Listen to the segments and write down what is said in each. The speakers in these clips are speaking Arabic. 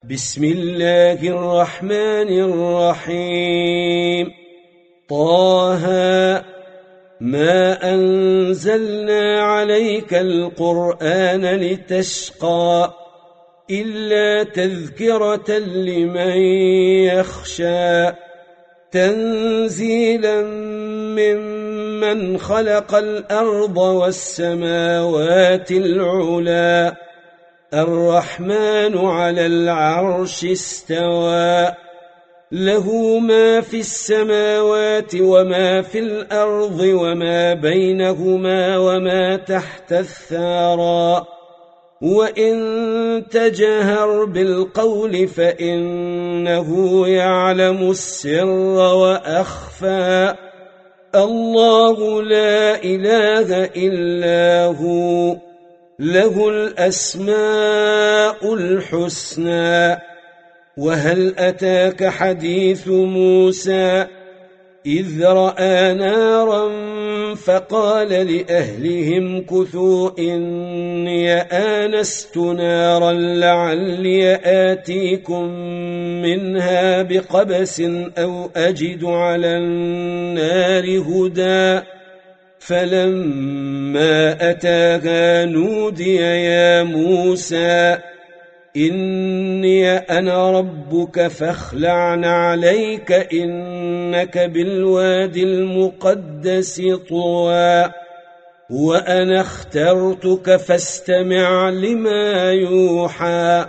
بسم الله الرحمن الرحيم. طه ما أنزلنا عليك القرآن لتشقى إلا تذكرة لمن يخشى تنزيلا ممن خلق الأرض والسماوات العلى الرحمن على العرش استوى له ما في السماوات وما في الأرض وما بينهما وما تحت الثرى وإن تجهر بالقول فإنه يعلم السر وأخفى الله لا إله إلا هو له الأسماء الحسنى. وهل أتاك حديث موسى إذ رأى نارا فقال لأهلهم كثوا إني آنست نارا لعلي آتيكم منها بقبس أو أجد على النار هدى فلما أتاها نودي يا موسى إني أنا ربك فاخلع عليك إنك بالوادي المقدس طوى وأنا اخترتك فاستمع لما يوحى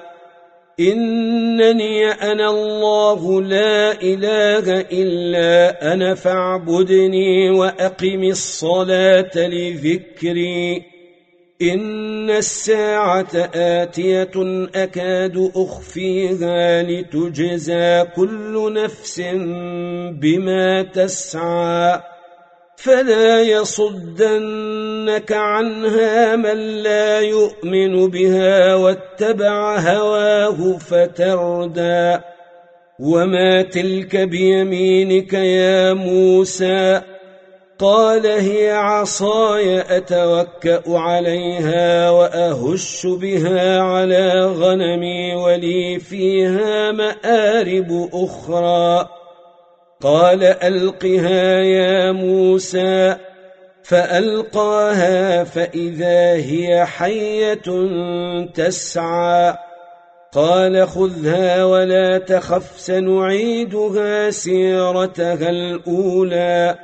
إنني أنا الله لا إله إلا أنا فاعبدني وأقم الصلاة لذكري إن الساعة آتية أكاد أخفيها لتجزى كل نفس بما تسعى فلا يصدنك عنها من لا يؤمن بها واتبع هواه فتردى وما تلك بيمينك يا موسى قال هي عصاي أتوكأ عليها وأهش بها على غنمي ولي فيها مآرب أخرى قال ألقها يا موسى فألقاها فإذا هي حية تسعى قال خذها ولا تخف سنعيدها سيرتها الأولى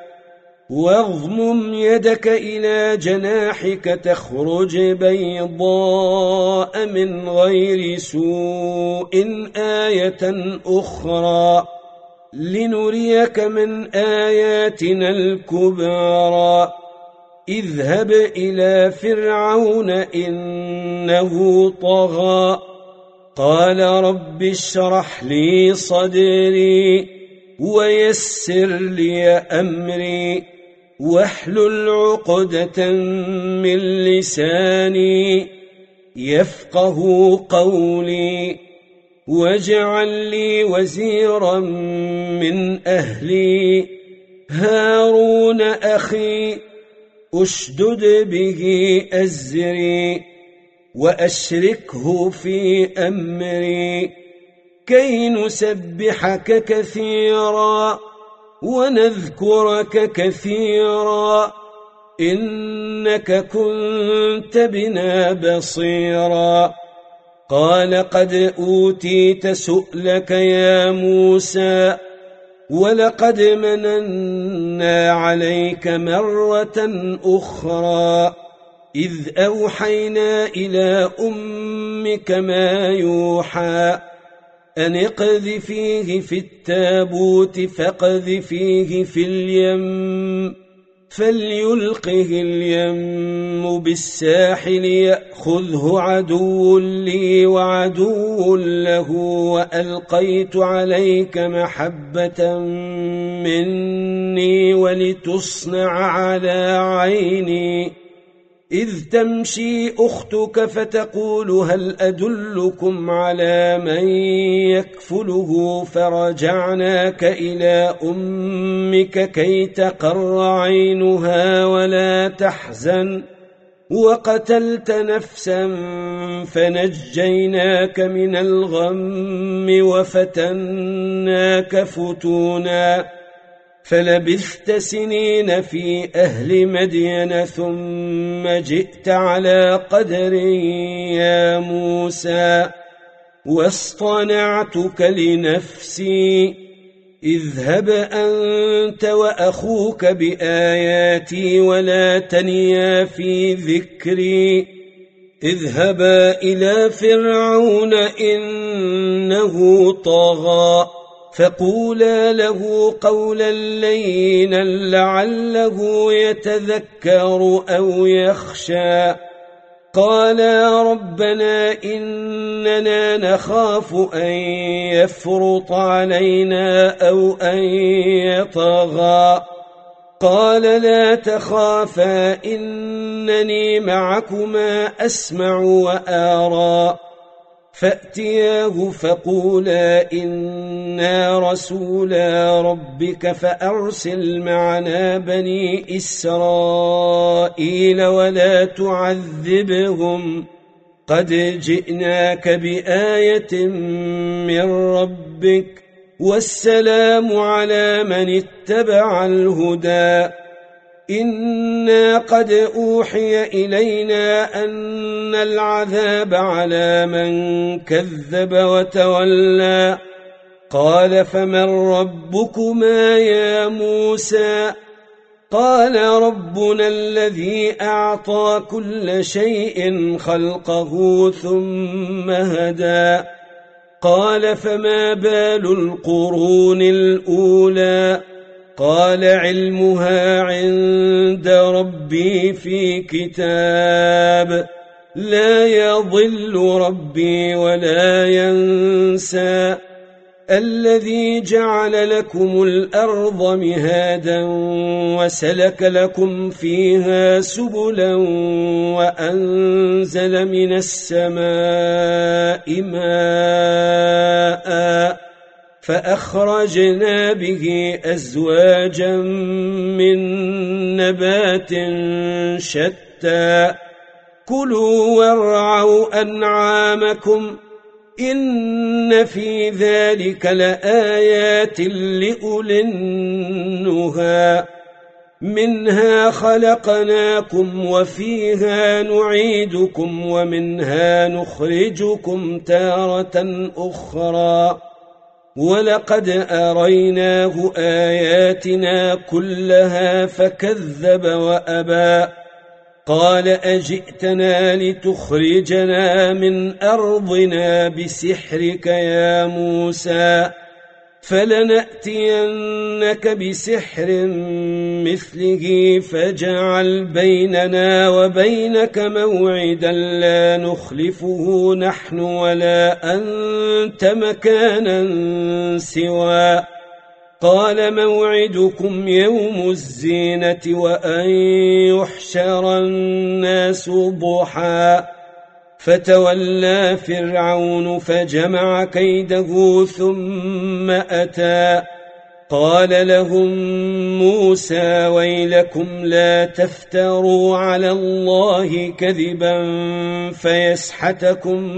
واضمم يدك إلى جناحك تخرج بيضاء من غير سوء آية أخرى لنريك من آياتنا الكبرى اذهب إلى فرعون إنه طغى قال رب اشرح لي صدري ويسر لي أمري واحلل عقدة من لساني يفقه قولي واجعل لي وزيرا من أهلي هارون أخي أشدد به أزري وأشركه في أمري كي نسبحك كثيرا ونذكرك كثيرا إنك كنت بنا بصيرا قال قد أوتيت سؤلك يا موسى ولقد مننا عليك مرة أخرى إذ أوحينا إلى أمك ما يوحى أن اقذفيه في التابوت فاقذفيه في اليم فليلقه اليم بالساحل يأخذه عدو لي وعدو له وألقيت عليك محبة مني ولتصنع على عيني إذ تمشي أختك فتقول هل أدلكم على من يكفله فرجعناك إلى أمك كي تقر عينها ولا تحزن وقتلت نفسا فنجيناك من الغم وفتناك فتونا فلبثت سنين في أهل مدين ثم جئت على قدر يا موسى واصطنعتك لنفسي اذهب أنت وأخوك بآياتي ولا تنيا في ذكري اذهبا إلى فرعون إنه طغى فقولا له قولا لينا لعله يتذكر أو يخشى قالا ربنا إننا نخاف أن يفرط علينا أو أن يطغى قال لا تخافا إنني معكما أسمع وآرى فأتياه فقولا إنا رسولا ربك فأرسل معنا بني إسرائيل ولا تعذبهم قد جئناك بآية من ربك والسلام على من اتبع الهدى إنا قد أوحي إلينا أن العذاب على من كذب وتولى قال فمن ربكما يا موسى قال ربنا الذي أعطى كل شيء خلقه ثم هدى قال فما بال القرون الأولى قال علمها عند ربي في كتاب لا يضل ربي ولا ينسى الذي جعل لكم الأرض مهادا وسلك لكم فيها سبلا وأنزل من السماء ماء فأخرجنا به أزواجا من نبات شتى كلوا وارعوا أنعامكم إن في ذلك لآيات لأولي النهى منها خلقناكم وفيها نعيدكم ومنها نخرجكم تارة أخرى ولقد أريناه آياتنا كلها فكذب وأبى قال أجئتنا لتخرجنا من أرضنا بسحرك يا موسى فلنأتينك بسحر مثله فاجعل بيننا وبينك موعدا لا نخلفه نحن ولا أنت مكانا سوى قال موعدكم يوم الزينة وأن يحشر الناس ضحى فتولى فرعون فجمع كيده ثم أتى قال لهم موسى ويلكم لا تفتروا على الله كذبا فيسحتكم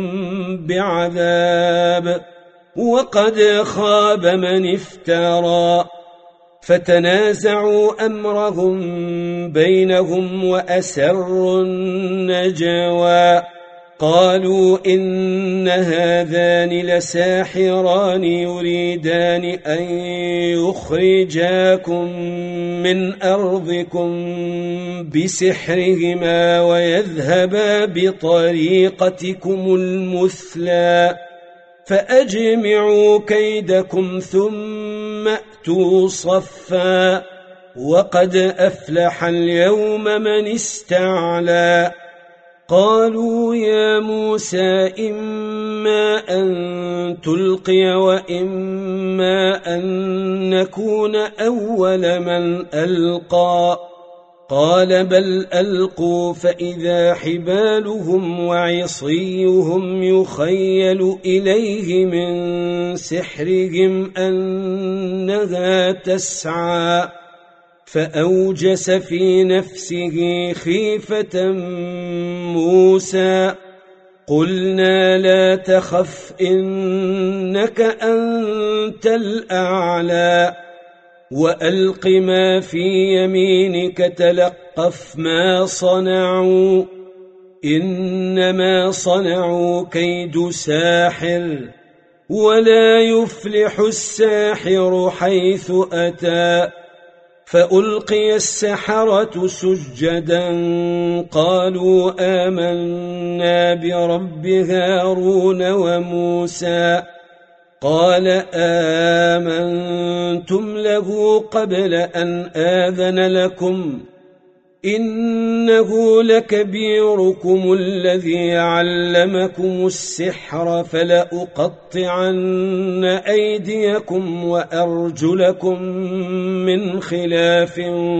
بعذاب وقد خاب من افترى فتنازعوا أمرهم بينهم وأسروا النجوى قالوا إن هذان لساحران يريدان أن يخرجاكم من أرضكم بسحرهما ويذهبا بطريقتكم المثلى فأجمعوا كيدكم ثم أتوا صفا وقد أفلح اليوم من استعلى قالوا يا موسى إما أن تلقي وإما أن نكون أول من ألقى قال بل ألقوا فإذا حبالهم وعصيهم يخيل إليه من سحرهم أنها تسعى فأوجس في نفسه خيفة موسى. قلنا لا تخف إنك أنت الأعلى وألق ما في يمينك تلقف ما صنعوا إنما صنعوا كيد ساحر ولا يفلح الساحر حيث أتى. فألقي السحرة سجدا قالوا آمنا برب هارون وموسى. قال آمنتم له قبل أن آذن لكم إنه لكبيركم الذي علمكم السحر فلأقطعن أيديكم وأرجلكم من خلاف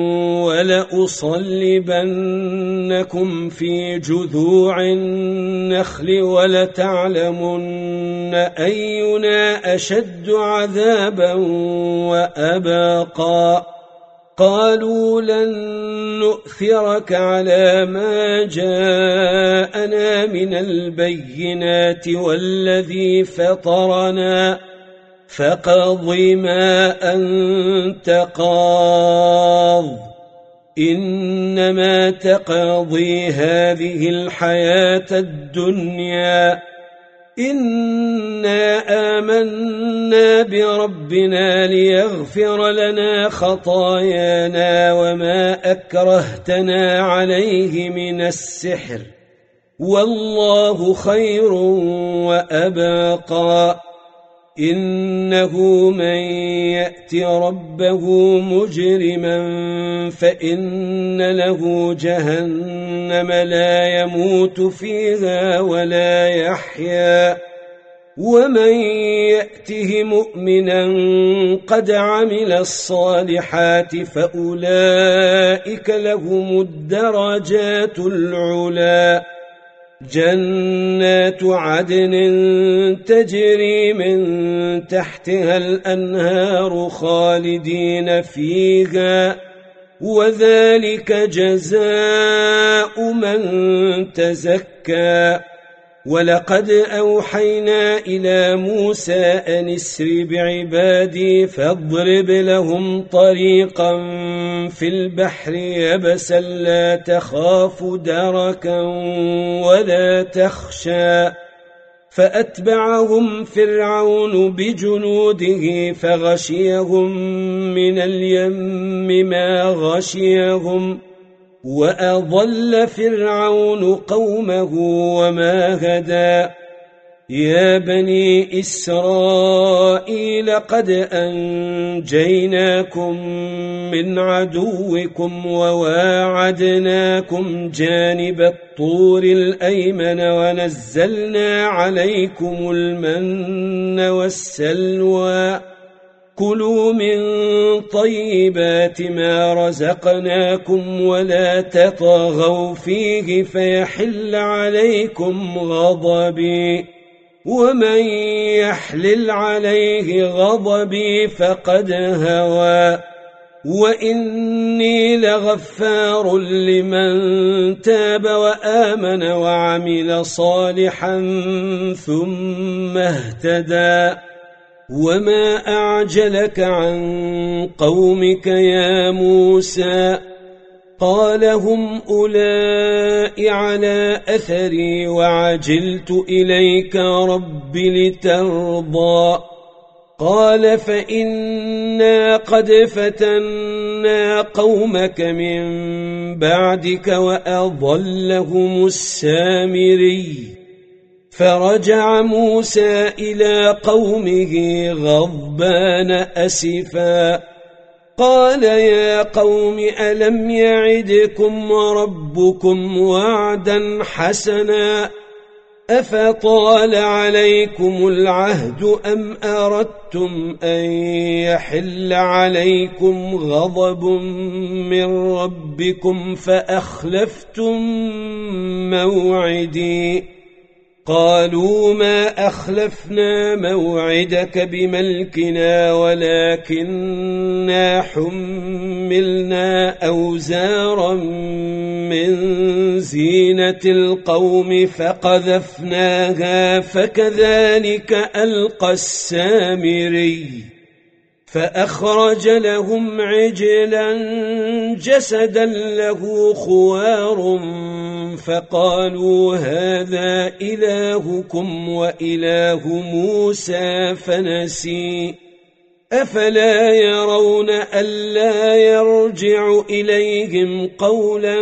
ولأصلبنكم في جذوع النخل ولتعلمن أينا أشد عذابا وأبقى. قالوا لن نؤثرك على ما جاءنا من البينات والذي فطرنا فاقض ما أنت قاض إنما تقضي هذه الحياة الدنيا إنا آمنا بربنا ليغفر لنا خطايانا وما أكرهتنا عليه من السحر والله خير وأبقى. إنه من يأت ربه مجرما فإن له جهنم لا يموت فيها ولا يحيا ومن يأته مؤمنا قد عمل الصالحات فأولئك لهم الدرجات العلى. جنات عدن تجري من تحتها الأنهار خالدين فيها وذلك جزاء من تزكى. ولقد أوحينا إلى موسى أن اسر بعبادي فاضرب لهم طريقا في البحر يبسا لا تخاف دركا ولا تخشى. فأتبعهم فرعون بجنوده فغشيهم من اليم ما غشيهم وأضل فرعون قومه وما هدى. يا بني إسرائيل قد أنجيناكم من عدوكم وواعدناكم جانب الطور الأيمن ونزلنا عليكم المن والسلوى. كلوا من طيبات ما رزقناكم ولا تطغوا فيه فيحل عليكم غضبي ومن يحلل عليه غضبي فقد هوى. وإني لغفار لمن تاب وآمن وعمل صالحا ثم اهتدى. وما أعجلك عن قومك يا موسى؟ قال هم أولئك على أثري وعجلت إليك رب لترضى. قال فإنا قد فتنا قومك من بعدك وأضلهم السامري. فرجع موسى إلى قومه غضبان أسفا قال يا قوم ألم يعدكم ربكم وعدا حسنا أفطال عليكم العهد أم أردتم أن يحل عليكم غضب من ربكم فأخلفتم موعدي قالوا ما أخلفنا موعدك بملكنا ولكننا حملنا أوزارا من زينة القوم فقذفناها فكذلك ألقى السامري فأخرج لهم عجلا جسدا له خوار فقالوا هذا إلهكم وإله موسى فنسي أفلا يرون ألا يرجع إليهم قولا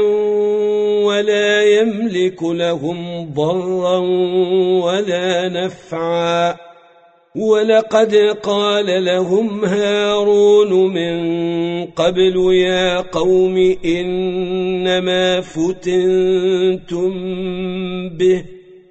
ولا يملك لهم ضرا ولا نفعا ولقد قال لهم هارون من قبل يا قوم إنما فتنتم به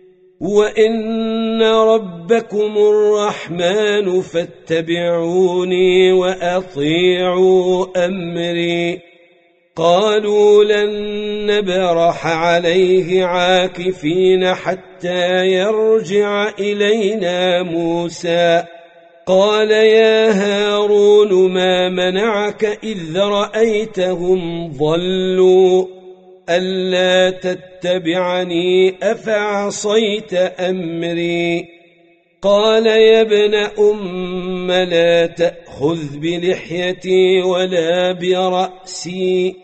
وإن ربكم الرحمن فاتبعوني وأطيعوا أمري قالوا لن نبرح عليه عاكفين حتى يرجع إلينا موسى قال يا هارون ما منعك إذ رأيتهم ضلوا ألا تتبعني أفعصيت أمري قال يا ابن أم لا تأخذ بلحيتي ولا برأسي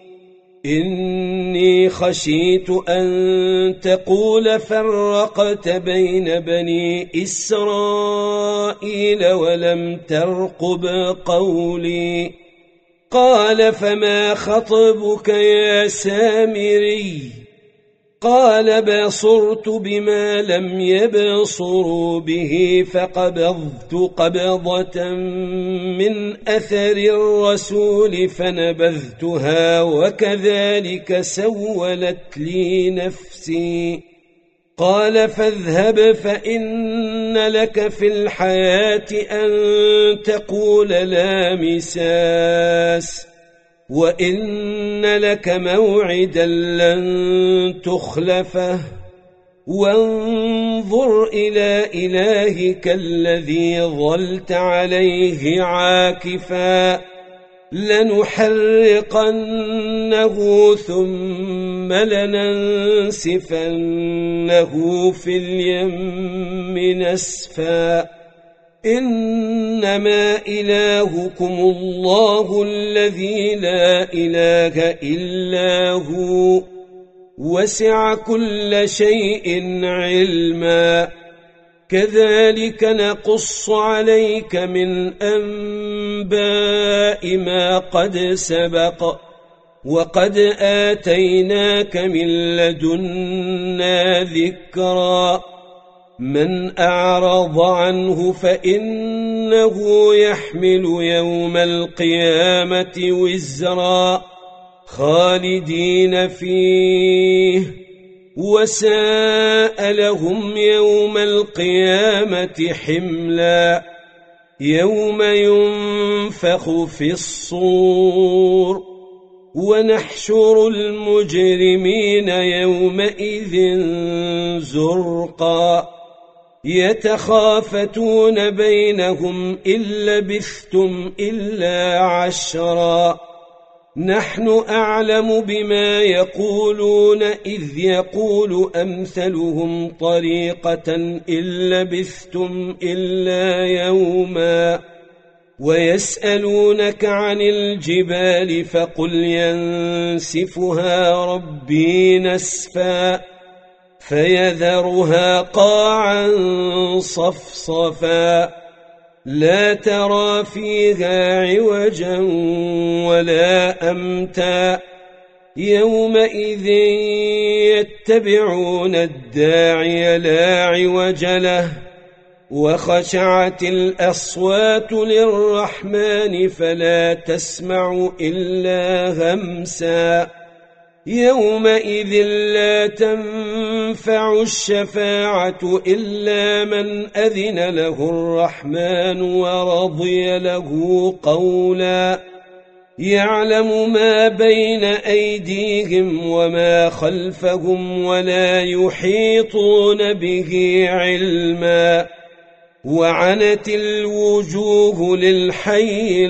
إني خشيت أن تقول فرقت بين بني إسرائيل ولم ترقب قولي قال فما خطبك يا سامري قال بصرت بما لم يبصروا به فقبضت قبضة من أثر الرسول فنبذتها وكذلك سولت لي نفسي قال فاذهب فإن لك في الحياة أن تقول لا مساس وإن لك موعدا لن تخلفه وانظر إلى إلهك الذي ظلت عليه عاكفا لنحرقنه ثم لننسفنه في اليم نسفا إنما إلهكم الله الذي لا إله إلا هو وسع كل شيء علما كذلك نقص عليك من أنباء ما قد سبق وقد آتيناك من لدنا ذكرا من أعرض عنه فإنه يحمل يوم القيامة وزرا خالدين فيه وساء لهم يوم القيامة حملا يوم ينفخ في الصور ونحشر المجرمين يومئذ زرقا يتخافتون بينهم إن لبثتم إلا عشرا نحن أعلم بما يقولون إذ يقول أمثلهم طريقة إن لبثتم إلا يوما ويسألونك عن الجبال فقل ينسفها ربي نسفا فيذرها قاعا صفصفا لا ترى فيها عوجا ولا أمتا يومئذ يتبعون الداعي لا عوج له وخشعت الأصوات للرحمن فلا تسمع إلا همسا يومئذ لا تنفع الشفاعة إلا من أذن له الرحمن ورضي له قولا يعلم ما بين أيديهم وما خلفهم ولا يحيطون به علما وعنت الوجوه للحي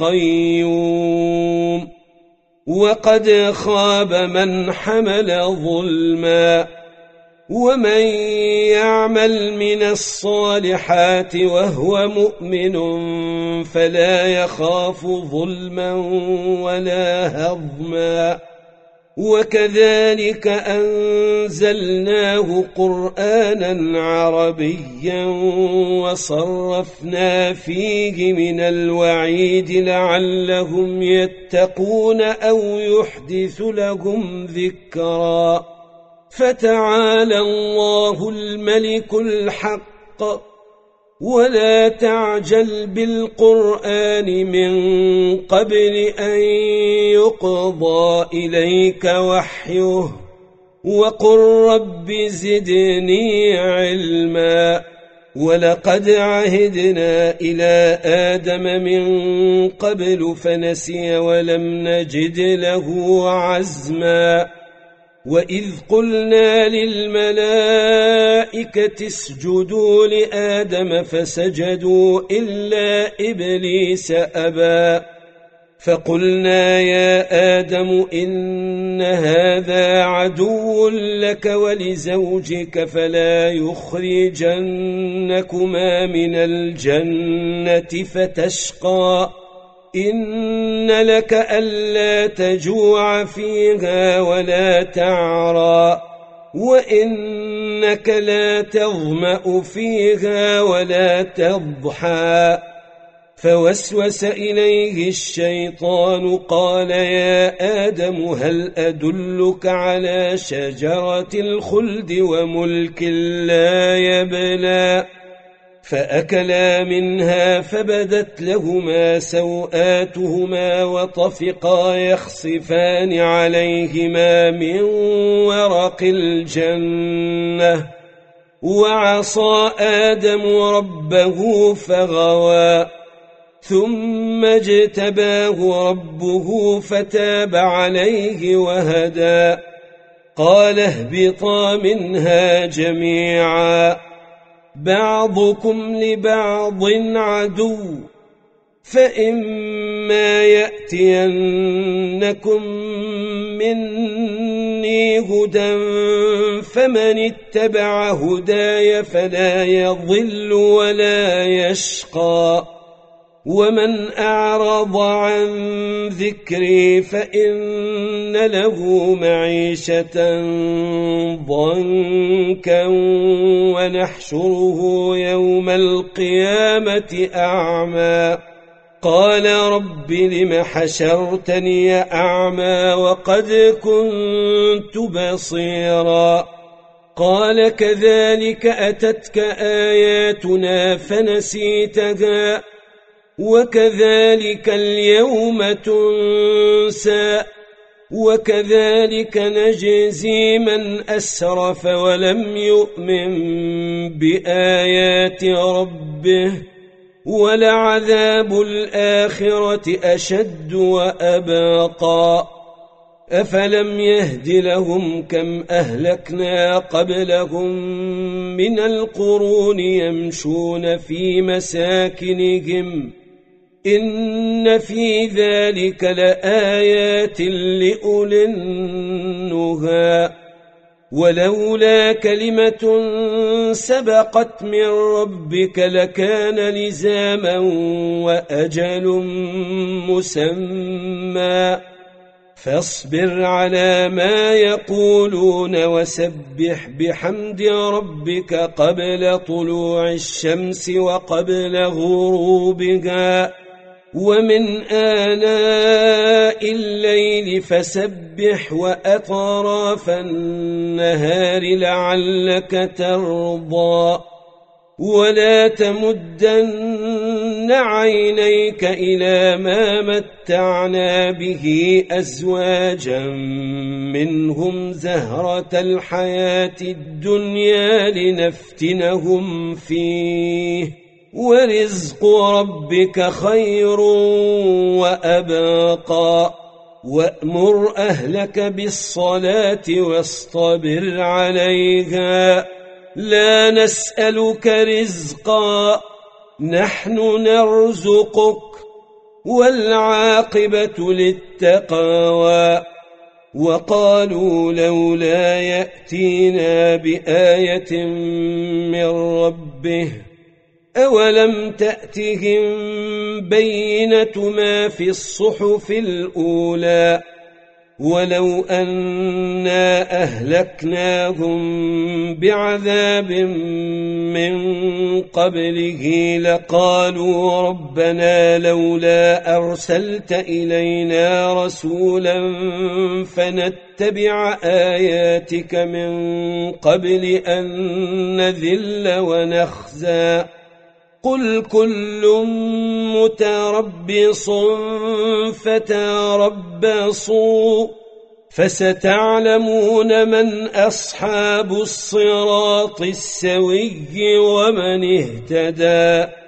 القيوم وقد خاب من حمل ظلما ومن يعمل من الصالحات وهو مؤمن فلا يخاف ظلما ولا هضما وكذلك أنزلناه قرآنا عربيا وصرفنا فيه من الوعيد لعلهم يتقون أو يحدث لهم ذكرا فتعالى الله الملك الحق ولا تعجل بالقرآن من قبل أن يقضى إليك وحيه وقل رب زدني علما ولقد عهدنا إلى آدم من قبل فنسي ولم نجد له عزما وإذ قلنا للملائكة اسجدوا لآدم فسجدوا إلا إبليس أبى فقلنا يا آدم إن هذا عدو لك ولزوجك فلا يخرجنكما من الجنة فتشقى إن لك ألا تجوع فيها ولا تعرى وإنك لا تظمأ فيها ولا تضحى فوسوس إليه الشيطان قال يا آدم هل أدلك على شجرة الخلد وملك لا يبلى فأكلا منها فبدت لهما سوآتهما وطفقا يخصفان عليهما من ورق الجنة وعصى آدم ربه فغوى ثم اجتباه ربه فتاب عليه وهدى قال اهبطا منها جميعا بعضكم لبعض عدو فإما يأتينكم مني هدى فمن اتبع هداي فلا يضل ولا يشقى ومن أعرض عن ذكري فإن له معيشة ضنكا ونحشره يوم القيامة أعمى قال رب لم حشرتني أعمى وقد كنت بصيرا قال كذلك أتتك آياتنا فنسيتها وكذلك اليوم تنسى وكذلك نجزي من أسرف ولم يؤمن بآيات ربه ولعذاب الآخرة أشد وأبقى أفلم يهد لهم كم أهلكنا قبلهم من القرون يمشون في مساكنهم إن في ذلك لآيات لأولي النهى ولولا كلمة سبقت من ربك لكان لزاما وأجل مسمى فاصبر على ما يقولون وسبح بحمد ربك قبل طلوع الشمس وقبل غروبها ومن آناء الليل فسبح وأطراف النهار لعلك ترضى ولا تمدن عينيك إلى ما متعنا به أزواجا منهم زهرة الحياة الدنيا لنفتنهم فيه ورزق ربك خير وأبقى وأمر أهلك بالصلاة واصطبر عليها لا نسألك رزقا نحن نرزقك والعاقبة للتقوى وقالوا لولا يأتينا بآية من ربه أولم تأتهم بينة ما في الصحف الأولى ولو أنا أهلكناهم بعذاب من قبله لقالوا ربنا لولا أرسلت إلينا رسولا فنتبع آياتك من قبل أن نذل ونخزى قل كل متربص فتربصوا فستعلمون من أصحاب الصراط السوي ومن اهتدى